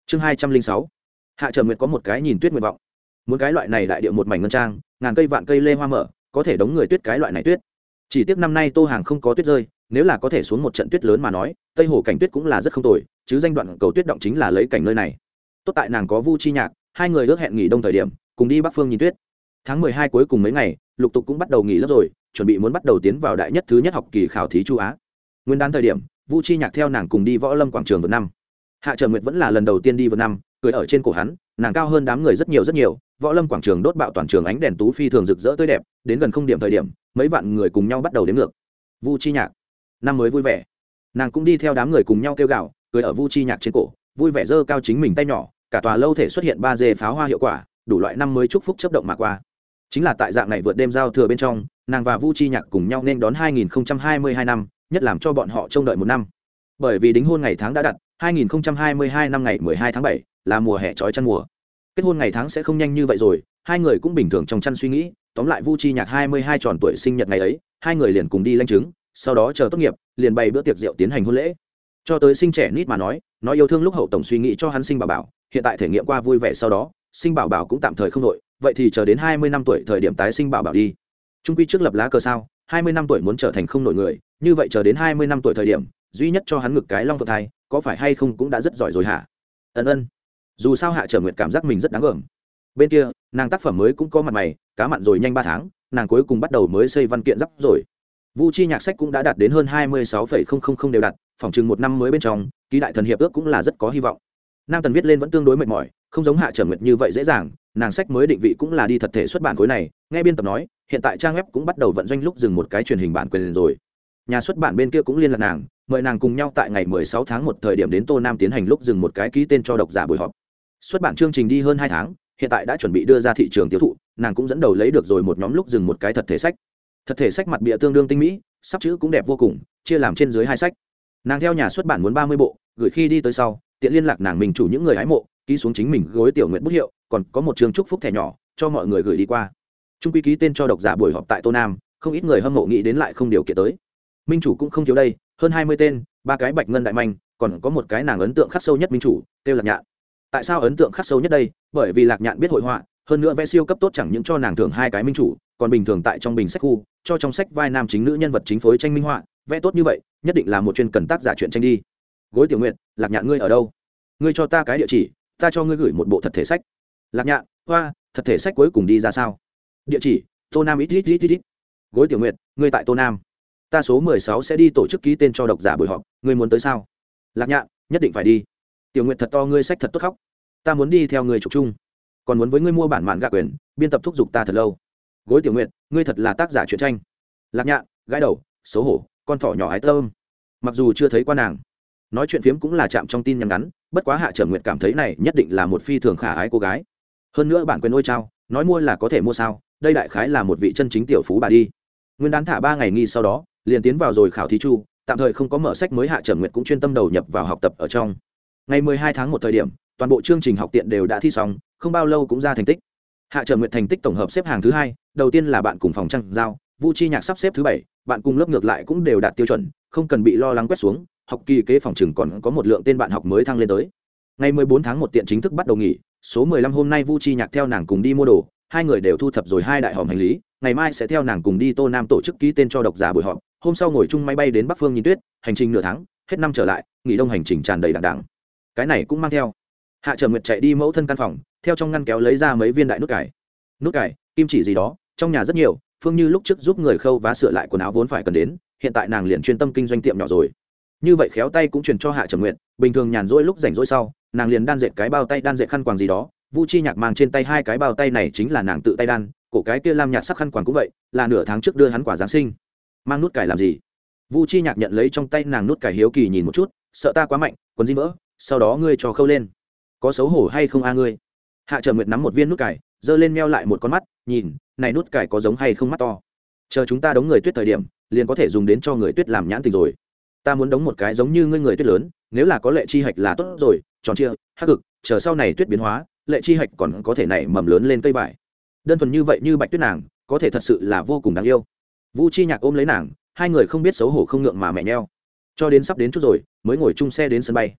Chương 206. Hạ Trầm Nguyệt có một cái nhìn tuyết nguyện vọng. Muốn cái loại này đại địa một mảnh ngân trang, ngàn cây vạn cây lê hoa mở, có thể đóng người tuyết cái loại này tuyết. Chỉ tiếc năm nay Tô Hàng không có tuyết rơi, nếu là có thể xuống một trận tuyết lớn mà nói, Tây Hồ cảnh tuyết cũng là rất không tồi, chứ danh đoạn cầu tuyết động chính là lấy cảnh nơi này. Tốt tại nàng có Vu Chi Nhạc, hai người ước hẹn nghỉ đông thời điểm, cùng đi Bắc Phương nhìn tuyết. Tháng 12 cuối cùng mấy ngày, lục tục cũng bắt đầu nghỉ lớp rồi, chuẩn bị muốn bắt đầu tiến vào đại nhất thứ nhất học kỳ khảo thí Chu Á. Nguyên đán thời điểm, Vu Chi Nhạc theo nàng cùng đi Võ Lâm quảng trường vượt năm. Hạ Trầm Nguyệt vẫn là lần đầu tiên đi vượt năm, cười ở trên cổ hắn, nàng cao hơn đám người rất nhiều. Võ Lâm quảng trường đốt bạo toàn trường ánh đèn tú phi thường rực rỡ tươi đẹp, đến gần không điểm thời điểm, mấy vạn người cùng nhau bắt đầu đếm ngược. Vu Chi Nhạc, năm mới vui vẻ. Nàng cũng đi theo đám người cùng nhau kêu gào, cười ở Vu Chi Nhạc trên cổ, vui vẻ giơ cao chính mình tay nhỏ, cả tòa lâu thể xuất hiện 3D pháo hoa hiệu quả, đủ loại năm mới chúc phúc chớp động mà qua. Chính là tại dạng này vượt đêm giao thừa bên trong, nàng và Vu Chi Nhạc cùng nhau nên đón 2022 năm, nhất làm cho bọn họ trông đợi một năm. Bởi vì đính hôn ngày tháng đã đặt, 2022 năm ngày 12 tháng 7 là mùa hè trói chăn mùa. Kết hôn ngày tháng sẽ không nhanh như vậy rồi, hai người cũng bình thường trong chăn suy nghĩ, tóm lại Vu Chi Nhạc 22 tròn tuổi sinh nhật ngày ấy, hai người liền cùng đi lãnh chứng, sau đó chờ tốt nghiệp, liền bày bữa tiệc rượu tiến hành hôn lễ. Cho tới sinh trẻ nít mà nói yêu thương lúc hậu tổng suy nghĩ cho hắn sinh bảo bảo, hiện tại thể nghiệm qua vui vẻ sau đó, sinh bảo bảo cũng tạm thời không đội, vậy thì chờ đến 20 năm tuổi thời điểm tái sinh bảo bảo đi. Trung quy trước lập lá cờ sao, 20 năm tuổi muốn trở thành không nổi người, như vậy chờ đến 20 năm tuổi thời điểm, duy nhất cho hắn ngực cái long phượng thai, có phải hay không cũng đã rất giỏi rồi hả? Ân. Dù sao Hạ Trầm Nguyệt cảm giác mình rất đáng gờm. Bên kia, nàng tác phẩm mới cũng có mặt mày, cá mặn rồi nhanh 3 tháng, nàng cuối cùng bắt đầu mới xây văn kiện giáp rồi. Vu Chi Nhạc sách cũng đã đạt đến hơn 26,000 đều đặt, phòng chừng một năm mới bên trong, ký đại thần hiệp ước cũng là rất có hy vọng. Nam Tần viết lên vẫn tương đối mệt mỏi, không giống Hạ Trầm Nguyệt như vậy dễ dàng, nàng sách mới định vị cũng là đi thật thể xuất bản khối này, nghe biên tập nói, hiện tại trang web cũng bắt đầu vận doanh lúc dừng một cái truyền hình bản quyền rồi. Nhà xuất bản bên kia cũng liên lạc nàng, mời nàng cùng nhau tại ngày 16 tháng 1 thời điểm đến Tô Nam tiến hành lúc dừng một cái ký tên cho độc giả buổi họp. Xuất bản chương trình đi hơn 2 tháng, hiện tại đã chuẩn bị đưa ra thị trường tiêu thụ, nàng cũng dẫn đầu lấy được rồi một nhóm lúc dừng một cái thật thể sách. Thật thể sách mặt bìa tương đương tinh mỹ, sắp chữ cũng đẹp vô cùng, chia làm trên dưới 2 sách. Nàng theo nhà xuất bản muốn 30 bộ, gửi khi đi tới sau, tiện liên lạc nàng mình chủ những người hái mộ, ký xuống chính mình gối tiểu nguyện bút hiệu, còn có một trường chúc phúc thẻ nhỏ cho mọi người gửi đi qua. Trung quy ký tên cho độc giả buổi họp tại Tô Nam, không ít người hâm mộ nghĩ đến lại không điều kiện tới. Minh chủ cũng không thiếu đây, hơn 20 tên, 3 cái bạch ngân đại manh, còn có một cái nàng ấn tượng khắc sâu nhất minh chủ, tiêu Lạc Nhạn. Tại sao ấn tượng khắc sâu nhất đây? Bởi vì Lạc Nhạn biết hội họa, hơn nữa vẽ siêu cấp tốt, chẳng những cho nàng thưởng 2 cái minh chủ, còn bình thường tại trong bình sách khu, cho trong sách vai nam chính nữ nhân vật chính phối tranh minh họa, vẽ tốt như vậy, nhất định là một chuyên cần tác giả truyện tranh đi. Gối tiểu nguyện, Lạc Nhạn ngươi ở đâu? Ngươi cho ta cái địa chỉ, ta cho ngươi gửi một bộ thật thể sách. Lạc Nhạn, hoa, thật thể sách cuối cùng đi ra sao? Địa chỉ, Tô Nam ít. Gối tiểu nguyện, ngươi tại Tô Nam. Ta số 16 sẽ đi tổ chức ký tên cho độc giả buổi họp, ngươi muốn tới sao? Lạc Nhạn, nhất định phải đi. Tiểu Nguyệt thật to, ngươi sách thật tốt khóc. Ta muốn đi theo ngươi chụp chung, còn muốn với ngươi mua bản mạn gạ quyền, biên tập thúc giục ta thật lâu. Gối tiểu Nguyệt, ngươi thật là tác giả truyện tranh. Lạc Nhạn, gãi đầu, xấu hổ, con thỏ nhỏ ái tâm. Mặc dù chưa thấy qua nàng, nói chuyện phiếm cũng là chạm trong tin nhắn ngắn, bất quá Hạ Trầm Nguyệt cảm thấy này nhất định là một phi thường khả ái cô gái. Hơn nữa bản quyền ôi trao, nói mua là có thể mua sao? Đây đại khái là một vị chân chính tiểu phú bà đi. Nguyên đán thả 3 ngày nghi sau đó, liền tiến vào rồi khảo thí chu, tạm thời không có mở sách mới. Hạ Trầm Nguyệt cũng chuyên tâm đầu nhập vào học tập ở trong. Ngày 12 tháng 1 thời điểm, toàn bộ chương trình học tiện đều đã thi xong, không bao lâu cũng ra thành tích. Hạ Trầm Nguyệt thành tích tổng hợp xếp hàng thứ 2, đầu tiên là bạn cùng phòng Trăng Giao, Vu Chi Nhạc sắp xếp thứ 7, bạn cùng lớp ngược lại cũng đều đạt tiêu chuẩn, không cần bị lo lắng quét xuống, học kỳ kế phòng trường còn có một lượng tên bạn học mới thăng lên tới. Ngày 14 tháng 1 tiện chính thức bắt đầu nghỉ, số 15 hôm nay Vu Chi Nhạc theo nàng cùng đi mua đồ, hai người đều thu thập rồi 2 đại hòm hành lý, ngày mai sẽ theo nàng cùng đi Tô Nam tổ chức ký tên cho độc giả buổi họp, hôm sau ngồi chung máy bay đến Bắc Phương nhìn tuyết, hành trình nửa tháng, hết năm trở lại, nghỉ đông hành trình tràn đầy đằng đằng. Cái này cũng mang theo. Hạ Trầm Nguyệt chạy đi mẫu thân căn phòng, theo trong ngăn kéo lấy ra mấy viên đại nút cải, kim chỉ gì đó, trong nhà rất nhiều. Phương Như lúc trước giúp người khâu vá sửa lại quần áo vốn phải cần đến, hiện tại nàng liền chuyên tâm kinh doanh tiệm nhỏ rồi. Như vậy khéo tay cũng truyền cho Hạ Trầm Nguyệt, bình thường nhàn rỗi lúc rảnh rỗi sau, nàng liền đan dệt cái bao tay, đan dệt khăn quàng gì đó. Vu Chi Nhạc mang trên tay 2 cái bao tay này chính là nàng tự tay đan, cổ cái kia lam nhạt sắc khăn quàng cũng vậy, là nửa tháng trước đưa hắn quả giáng sinh. Mang nút cải làm gì? Vu Chi Nhạc nhận lấy trong tay nàng nút cải hiếu kỳ nhìn một chút, sợ ta quá mạnh, quần jean vỡ, sau đó ngươi cho khâu lên. Có xấu hổ hay không a ngươi? Hạ Trầm Nguyệt nắm một viên nút cải, giơ lên meo lại một con mắt, nhìn, này nút cải có giống hay không mắt to. Chờ chúng ta đóng người tuyết thời điểm, liền có thể dùng đến cho người tuyết làm nhãn tình rồi. Ta muốn đóng một cái giống như ngươi người tuyết lớn, nếu là có lệ chi hạch là tốt rồi, tròn chia, hắc cực, chờ sau này tuyết biến hóa, lệ chi hạch còn có thể nảy mầm lớn lên cây vải. Đơn thuần như vậy như bạch tuyết nàng, có thể thật sự là vô cùng đáng yêu. Vu Chi Nhạc ôm lấy nàng, hai người không biết xấu hổ không ngượng mà mẹ nheo. Cho đến sắp đến chút rồi, mới ngồi chung xe đến sân bay.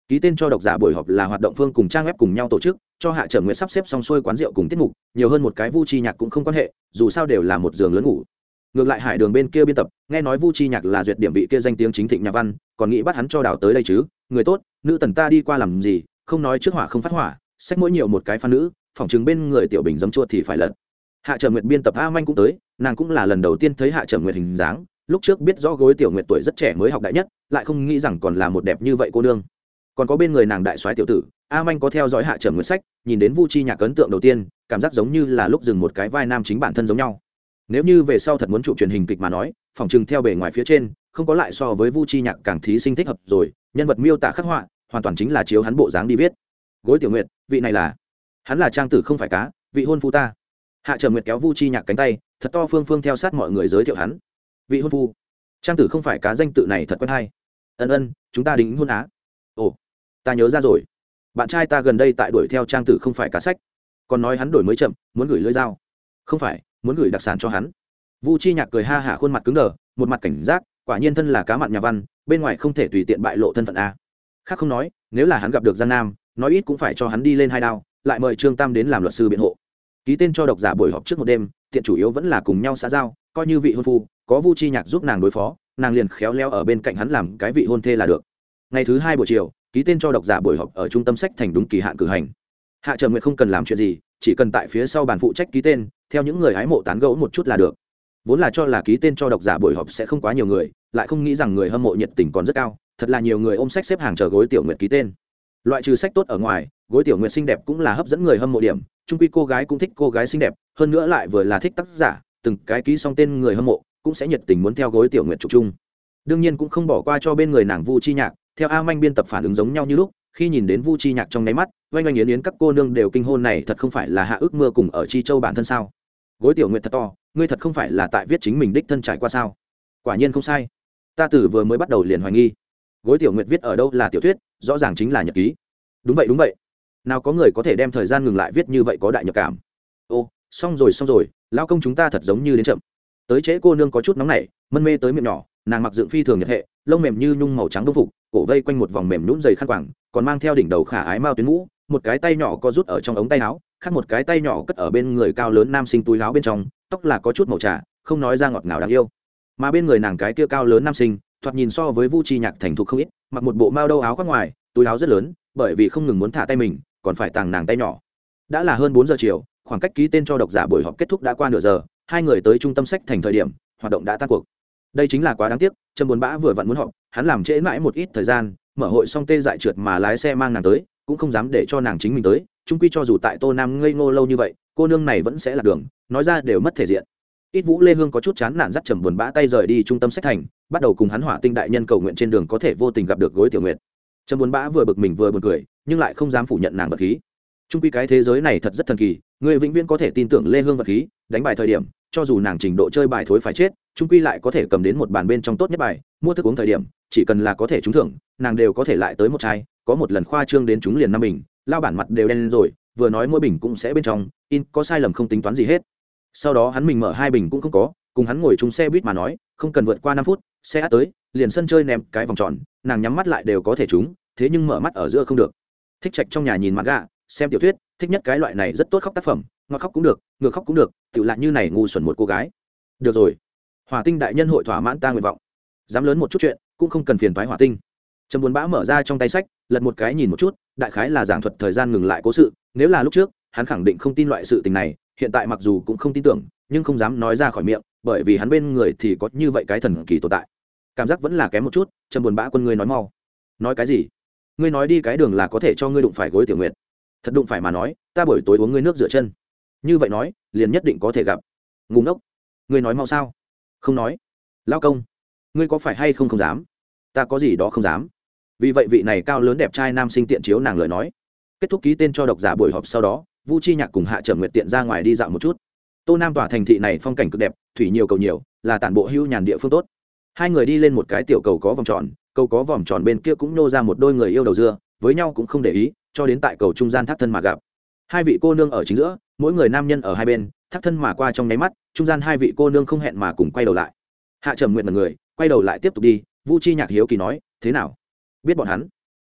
ký tên cho độc giả buổi họp là hoạt động phương cùng trang web cùng nhau tổ chức, cho Hạ Trầm Nguyệt sắp xếp xong xuôi quán rượu cùng tiết mục, nhiều hơn một cái Vu Chi Nhạc cũng không quan hệ, dù sao đều là một giường lớn ngủ. Ngược lại Hải Đường bên kia biên tập, nghe nói Vu Chi Nhạc là duyệt điểm vị kia danh tiếng chính thịnh nhà văn, còn nghĩ bắt hắn cho đào tới đây chứ, người tốt, nữ tần ta đi qua làm gì, không nói trước hỏa không phát hỏa, sách mỗi nhiều một cái fan nữ, phỏng chứng bên người tiểu bình giấm chua thì phải lật. Hạ Trầm Nguyệt biên tập A Manh cũng tới, nàng cũng là lần đầu tiên thấy Hạ Trầm Nguyệt hình dáng, lúc trước biết rõ Gối Tiểu Nguyệt tuổi rất trẻ mới học đại nhất, lại không nghĩ rằng còn là một đẹp như vậy cô nương. Còn có bên người nàng đại soái tiểu tử, A Manh có theo dõi Hạ Trầm Nguyệt sách, nhìn đến Vu Chi Nhạc ấn tượng đầu tiên, cảm giác giống như là lúc dừng một cái vai nam chính bản thân giống nhau. Nếu như về sau thật muốn chụp truyền hình kịch mà nói, phỏng chừng theo bề ngoài phía trên, không có lại so với Vu Chi Nhạc càng thí sinh thích hợp rồi, nhân vật miêu tả khắc họa, hoàn toàn chính là chiếu hắn bộ dáng đi viết. Gối Tiểu Nguyệt, vị này là, hắn là trang tử không phải cá, vị hôn phu ta. Hạ Trầm Nguyệt kéo Vu Chi Nhạc cánh tay, thật to phương theo sát mọi người giới thiệu hắn. Vị hôn phu. Trang tử không phải cá danh tự này thật quen hay. Ân, chúng ta đính hôn á. Ồ, ta nhớ ra rồi. Bạn trai ta gần đây tại đuổi theo trang tử không phải cá sách, còn nói hắn đổi mới chậm, muốn gửi lưỡi dao. Không phải, muốn gửi đặc sản cho hắn. Vu Chi Nhạc cười ha hả, khuôn mặt cứng đờ, một mặt cảnh giác, quả nhiên thân là cá mặn nhà văn, bên ngoài không thể tùy tiện bại lộ thân phận a. Khác không nói, nếu là hắn gặp được Giang Nam, nói ít cũng phải cho hắn đi lên 2 đao, lại mời Trương Tam đến làm luật sư biện hộ. Ký tên cho độc giả buổi họp trước một đêm, tiện chủ yếu vẫn là cùng nhau xã giao, coi như vị hôn phu, có Vu Chi Nhạc giúp nàng đối phó, nàng liền khéo léo ở bên cạnh hắn làm cái vị hôn thê là được. Ngày thứ 2 buổi chiều, ký tên cho độc giả buổi họp ở trung tâm sách thành đúng kỳ hạn cử hành. Hạ Trầm Nguyệt không cần làm chuyện gì, chỉ cần tại phía sau bàn phụ trách ký tên, theo những người hái mộ tán gẫu một chút là được. Vốn là cho là ký tên cho độc giả buổi họp sẽ không quá nhiều người, lại không nghĩ rằng người hâm mộ nhiệt tình còn rất cao, thật là nhiều người ôm sách xếp hàng chờ Gối Tiểu Nguyệt ký tên. Loại trừ sách tốt ở ngoài, Gối Tiểu Nguyệt xinh đẹp cũng là hấp dẫn người hâm mộ điểm, chung quy cô gái cũng thích cô gái xinh đẹp, hơn nữa lại vừa là thích tác giả, từng cái ký xong tên người hâm mộ cũng sẽ nhiệt tình muốn theo Gối Tiểu Nguyệt chụp chung. Đương nhiên cũng không bỏ qua cho bên người nàng Vu Chi Nhạc, theo A Manh biên tập phản ứng giống nhau như lúc, khi nhìn đến Vu Chi Nhạc trong nháy mắt, oanh oanh yến yến các cô nương đều kinh hôn, này thật không phải là Hạ Ước Mưa cùng ở Chi Châu bản thân sao? Gối Tiểu Nguyệt thật to, ngươi thật không phải là tại viết chính mình đích thân trải qua sao? Quả nhiên không sai, ta từ vừa mới bắt đầu liền hoài nghi. Gối Tiểu Nguyệt viết ở đâu là tiểu thuyết, rõ ràng chính là nhật ký. Đúng vậy, nào có người có thể đem thời gian ngừng lại viết như vậy, có đại nhập cảm. Ô, xong rồi, lão công chúng ta thật giống như đến chậm. Tới trễ cô nương có chút nóng nảy, mân mê tới miệng nhỏ, nàng mặc dựng phi thường nhật hệ, lông mềm như nhung màu trắng đông phục, cổ vây quanh một vòng mềm nhũn dày khăn quàng, còn mang theo đỉnh đầu khả ái mao tuyến mũ, một cái tay nhỏ co rút ở trong ống tay áo, khác một cái tay nhỏ cất ở bên người cao lớn nam sinh túi áo bên trong, tóc là có chút màu trà, không nói ra ngọt ngào đáng yêu. Mà bên người nàng cái kia cao lớn nam sinh, thoạt nhìn so với Vu Chi Nhạc thành thục không ít, mặc một bộ mao đâu áo khoác ngoài, túi áo rất lớn, bởi vì không ngừng muốn thả tay mình, còn phải tàng nàng tay nhỏ. Đã là hơn 4 giờ chiều, khoảng cách ký tên cho độc giả buổi họp kết thúc đã qua nửa giờ, hai người tới trung tâm sách thành thời điểm, hoạt động đã tan cuộc. Đây chính là quá đáng tiếc, Trầm Buồn Bã vừa vặn muốn họp, hắn làm trễ mãi một ít thời gian, mở hội xong tê dại trượt mà lái xe mang nàng tới, cũng không dám để cho nàng chính mình tới, chung quy cho dù tại Tô Nam ngây ngô lâu như vậy, cô nương này vẫn sẽ là đường, nói ra đều mất thể diện. Ít Vũ Lê Hương có chút chán nản dắt Trầm Buồn Bã tay rời đi trung tâm sách thành, bắt đầu cùng hắn Hỏa Tinh đại nhân cầu nguyện trên đường có thể vô tình gặp được Gối Tiểu Nguyệt. Trầm Buồn Bã vừa bực mình vừa buồn cười, nhưng lại không dám phủ nhận nàng vật khí. Chung quy cái thế giới này thật rất thần kỳ, người vĩnh viễn có thể tin tưởng Lê Hương vật khí, đánh bài thời điểm, cho dù nàng trình độ chơi bài thối phải chết, chung quy lại có thể cầm đến một bàn bên trong tốt nhất bài, mua thức uống thời điểm, chỉ cần là có thể trúng thưởng, nàng đều có thể lại tới một chai, có một lần khoa trương đến trúng liền 5 bình, lao bản mặt đều đen lên rồi, vừa nói mỗi bình cũng sẽ bên trong, in có sai lầm không tính toán gì hết. Sau đó hắn mình mở 2 bình cũng không có, cùng hắn ngồi chung xe buýt mà nói, không cần vượt qua 5 phút, xe tới, liền sân chơi ném cái vòng tròn, nàng nhắm mắt lại đều có thể trúng, thế nhưng mở mắt ở giữa không được. Thích trạch trong nhà nhìn mặt gạ, xem tiểu thuyết, thích nhất cái loại này rất tốt khóc tác phẩm, ngọt khóc cũng được, ngược khóc cũng được, tự lại như này ngu xuẩn một cô gái. Được rồi, Hỏa Tinh đại nhân hội thỏa mãn ta nguyện vọng, dám lớn một chút chuyện cũng không cần phiền toái Hỏa Tinh. Trầm Buồn Bã mở ra trong tay sách, lật một cái nhìn một chút, đại khái là giảng thuật thời gian ngừng lại cố sự, nếu là lúc trước hắn khẳng định không tin loại sự tình này, hiện tại mặc dù cũng không tin tưởng, nhưng không dám nói ra khỏi miệng, bởi vì hắn bên người thì có như vậy cái thần kỳ tồn tại. Cảm giác vẫn là kém một chút. Trầm Buồn Bã quân ngươi nói mau. Nói cái gì? Ngươi nói đi cái đường là có thể cho ngươi đụng phải Gối Tiểu Nguyệt. Thật đụng phải mà nói, ta buổi tối uống ngươi nước rửa chân. Như vậy nói, liền nhất định có thể gặp. Ngu ngốc. Ngươi nói mau sao? Không nói. Lao công, ngươi có phải hay không không dám? Ta có gì đó không dám. Vì vậy vị này cao lớn đẹp trai nam sinh tiện chiếu nàng lời nói. Kết thúc ký tên cho độc giả buổi họp sau đó, Vu Chi Nhạc cùng Hạ Trầm Nguyệt tiện ra ngoài đi dạo một chút. Tô Nam tỏa thành thị này phong cảnh cực đẹp, thủy nhiều cầu nhiều, là tản bộ hưu nhàn địa phương tốt. Hai người đi lên một cái tiểu cầu có vòng tròn, cầu có vòng tròn bên kia cũng nô ra một đôi người yêu đầu dưa, với nhau cũng không để ý, cho đến tại cầu trung gian thác thân mà gặp. Hai vị cô nương ở chính giữa, mỗi người nam nhân ở hai bên, thác thân mà qua trong nháy mắt, trung gian hai vị cô nương không hẹn mà cùng quay đầu lại. Hạ Trầm Nguyệt một người, quay đầu lại tiếp tục đi, Vu Chi Nhạc hiếu kỳ nói, thế nào? Biết bọn hắn? À,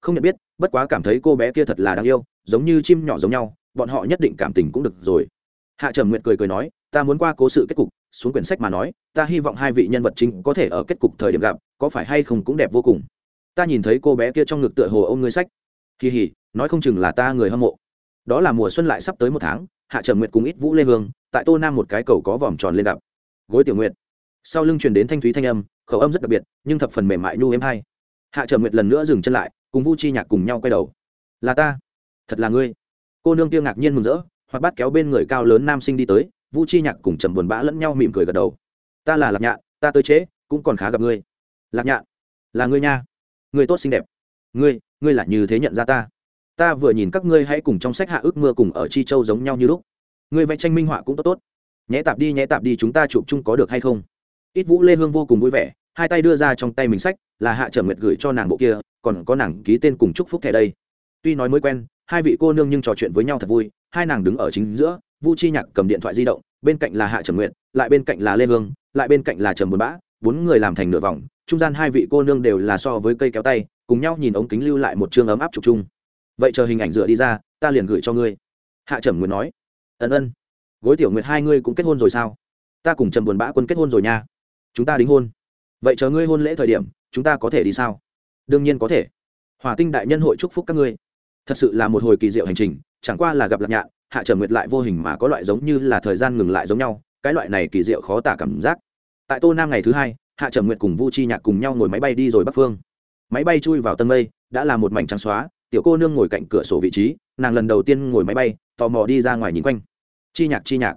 không nhận biết, bất quá cảm thấy cô bé kia thật là đáng yêu, giống như chim nhỏ giống nhau, bọn họ nhất định cảm tình cũng được rồi. Hạ Trầm Nguyệt cười cười nói, ta muốn qua cố sự kết cục, xuống quyển sách mà nói, ta hy vọng hai vị nhân vật chính có thể ở kết cục thời điểm gặp, có phải hay không cũng đẹp vô cùng. Ta nhìn thấy cô bé kia trong ngực tựa hồ ôm ngươi sách, kỳ hỉ, nói không chừng là ta người hâm mộ. Đó là mùa xuân lại sắp tới một tháng, Hạ Trầm Nguyệt cùng Ít Vũ Lê Hương tại Tô Nam một cái cầu có vòm tròn lên gặp. Gối Tiểu Nguyệt. Sau lưng truyền đến thanh thúy thanh âm, khẩu âm rất đặc biệt, nhưng thập phần mềm mại nhu êm hay. Hạ Trầm Nguyệt lần nữa dừng chân lại, cùng Vu Chi Nhạc cùng nhau quay đầu. Là ta, thật là ngươi. Cô nương kia ngạc nhiên mừng rỡ, hoặc bắt kéo bên người cao lớn nam sinh đi tới, Vu Chi Nhạc cùng Trầm Buồn Bã lẫn nhau mỉm cười gật đầu. Ta là Lạc Nhạn, ta tới trễ, cũng còn khá gặp ngươi. Lạc Nhạn, là ngươi nha, ngươi tốt xinh đẹp. Ngươi là như thế nhận ra ta? Ta vừa nhìn các ngươi hãy cùng trong sách Hạ Ước Mưa cùng ở Chi Châu giống nhau như lúc. Ngươi vẽ tranh minh họa cũng tốt tốt. Nhẽ tạp đi, chúng ta chụp chung có được hay không? Ít Vũ Lê Hương vô cùng vui vẻ, hai tay đưa ra trong tay mình sách, là Hạ Trầm Nguyệt gửi cho nàng bộ kia, còn có nàng ký tên cùng chúc phúc thẻ đây. Tuy nói mới quen, hai vị cô nương nhưng trò chuyện với nhau thật vui, hai nàng đứng ở chính giữa, Vu Chi Nhạc cầm điện thoại di động, bên cạnh là Hạ Trầm Nguyệt, lại bên cạnh là Lê Hương, lại bên cạnh là Trầm Buồn Bã, bốn người làm thành nửa vòng, trung gian hai vị cô nương đều là so với cây kéo tay, cùng nhau nhìn ống kính lưu lại một chương ấm áp chụp chung. Vậy chờ hình ảnh dựa đi ra, ta liền gửi cho ngươi. Hạ Trầm Nguyệt nói. Ân. Gối Tiểu Nguyệt, hai ngươi cũng kết hôn rồi sao? Ta cùng Trầm Buồn Bã Quân kết hôn rồi nha. Chúng ta đính hôn. Vậy chờ ngươi hôn lễ thời điểm, chúng ta có thể đi sao? Đương nhiên có thể. Hỏa Tinh đại nhân hội chúc phúc các ngươi. Thật sự là một hồi kỳ diệu hành trình, chẳng qua là gặp Lạc Nhạn, Hạ Trầm Nguyệt lại vô hình mà có loại giống như là thời gian ngừng lại giống nhau, cái loại này kỳ diệu khó tả cảm giác. Tại Tô Nam ngày thứ hai, Hạ Trầm Nguyệt cùng Vu Chi Nhạc cùng nhau ngồi máy bay đi rồi Bắc Phương. Máy bay chui vào Tân Mây, đã là một mảnh trắng xóa, tiểu cô nương ngồi cạnh cửa sổ vị trí, nàng lần đầu tiên ngồi máy bay, tò mò đi ra ngoài nhìn quanh. Chi Nhạc.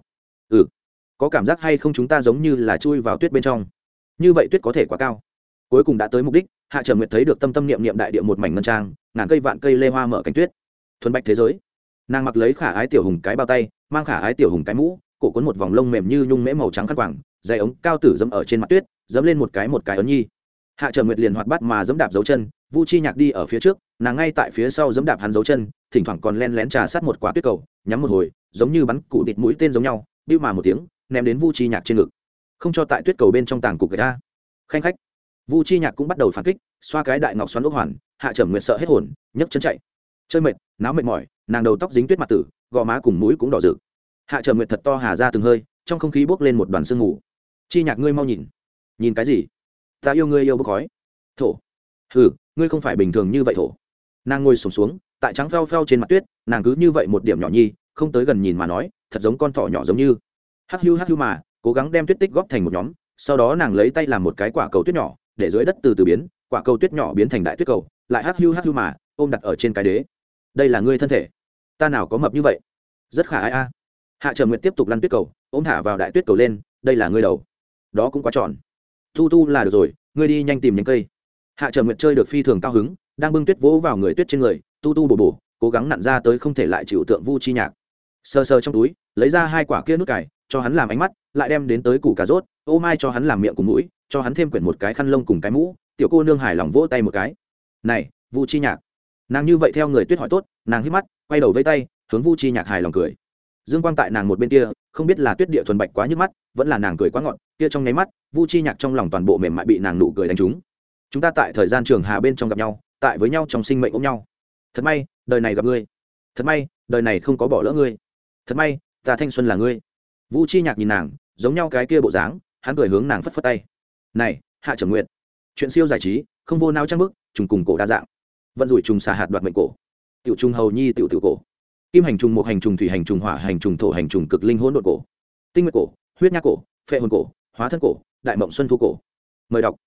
Có cảm giác hay không chúng ta giống như là chui vào tuyết bên trong? Như vậy tuyết có thể quá cao. Cuối cùng đã tới mục đích, Hạ Trầm Nguyệt thấy được tâm tâm niệm niệm đại địa một mảnh ngân trang, ngàn cây vạn cây lê hoa mở cánh tuyết. Thuần bạch thế giới. Nàng mặc lấy khả ái tiểu hùng cái bao tay, mang khả ái tiểu hùng cái mũ, cổ cuốn một vòng lông mềm như nhung mễ màu trắng khăn quàng, giày ống cao tử dẫm ở trên mặt tuyết, dẫm lên một cái ấn nhi. Hạ Trầm Nguyệt liền hoạt bát mà dẫm đạp dấu chân, Vu Chi Nhạc đi ở phía trước, nàng ngay tại phía sau dẫm đạp hắn dấu chân, thỉnh thoảng còn len lén trà sát một quả tuyết cầu, nhắm một hồi, giống như bắn cụ địch mũi tên giống nhau, bưu mà một tiếng, ném đến Vu Chi Nhạc trên ngực. Không cho tại tuyết cầu bên trong tàng cục người ta. Khanh khách. Vu Chi Nhạc cũng bắt đầu phản kích, xoa cái đại ngọc xoắn ốc hoàn, Hạ Trầm Nguyệt sợ hết hồn, nhấc chân chạy. Chơi mệt, náo mệt mỏi, nàng đầu tóc dính tuyết mặt tử, gò má cùng mũi cũng đỏ rực. Hạ Trầm Nguyệt thật to hà ra từng hơi, trong không khí bốc lên một đoàn sương mù. Chi Nhạc, ngươi mau nhìn. Nhìn cái gì? Ta yêu ngươi yêu bốc khói. Thổ. Hừ, ngươi không phải bình thường như vậy thổ. Nàng ngồi xổm xuống, tại trắng pheo pheo trên mặt tuyết, nàng cứ như vậy một điểm nhỏ nhi, không tới gần nhìn mà nói, thật giống con thỏ nhỏ giống như. Hắc hưu mà, cố gắng đem tuyết tích góp thành một nhóm, sau đó nàng lấy tay làm một cái quả cầu tuyết nhỏ, để dưới đất từ từ biến, quả cầu tuyết nhỏ biến thành đại tuyết cầu, lại hắc hưu mà ôm đặt ở trên cái đế. Đây là ngươi thân thể. Ta nào có mập như vậy. Rất khả ai a. Hạ Trầm Nguyệt tiếp tục lăn tuyết cầu, ôm thả vào đại tuyết cầu lên, đây là ngươi đầu. Đó cũng quá tròn. Tu là được rồi, ngươi đi nhanh tìm nhánh cây. Hạ Trầm Nguyệt chơi được phi thường cao hứng, đang bưng tuyết vỗ vào người tuyết trên người, bổ, cố gắng nặn ra tới không thể lại chịu tượng Vu Chi Nhạc. Sờ trong túi, lấy ra hai quả kia nút cải, cho hắn làm ánh mắt, lại đem đến tới củ cà rốt, ô mai cho hắn làm miệng cùng mũi, cho hắn thêm quyển một cái khăn lông cùng cái mũ. Tiểu cô nương hài lòng vỗ tay một cái. Này, Vu Chi Nhạc. Nàng như vậy theo người tuyết hỏi tốt, nàng hít mắt, quay đầu vẫy tay, hướng Vu Chi Nhạc hài lòng cười. Dương quang tại nàng một bên kia, không biết là tuyết địa thuần bạch quá nhức mắt, vẫn là nàng cười quá ngọt, kia trong nháy mắt, Vu Chi Nhạc trong lòng toàn bộ mềm mại bị nàng nụ cười đánh trúng. Chúng ta tại thời gian trường hà bên trong gặp nhau, tại với nhau trong sinh mệnh ôm nhau. Thật may, đời này gặp ngươi. Thật may, đời này không có bỏ lỡ ngươi. Thật may, ta thanh xuân là ngươi. Vu Chi Nhạc nhìn nàng, giống nhau cái kia bộ dáng, hắn cười hướng nàng phất phất tay. Này, Hạ Trầm Nguyệt. Chuyện siêu giải trí, không vô não trang bức, trùng cùng cổ đa dạng. Vận rủi trùng xà hạt đoạt mệnh cổ. Tiểu trùng hầu nhi tiểu cổ. Kim hành trùng, một hành trùng, thủy hành trùng, hỏa hành trùng, thổ hành trùng, cực linh hỗn độn cổ. Tinh nguyệt cổ, huyết nhác cổ, phệ hồn cổ, hóa thân cổ, đại mộng xuân thu cổ. Mời đọc.